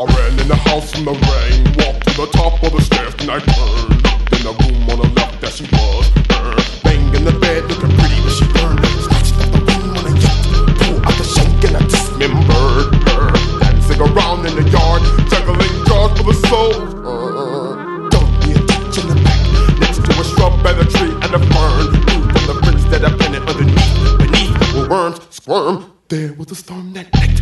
I ran in the house from the rain, walked to the top of the stairs and I turned. In the room on the left there she was, banged in the bed looking pretty but she burned. Snatched up the room when I yanked, pulled out the shank and I dismembered her. Dancing around in the yard, juggling jars for the soul. Dug me a ditch in the back, next to a shrub and a tree and a fern. Grew from the prints that I planted underneath, beneath where worms squirm. There was a storm that night.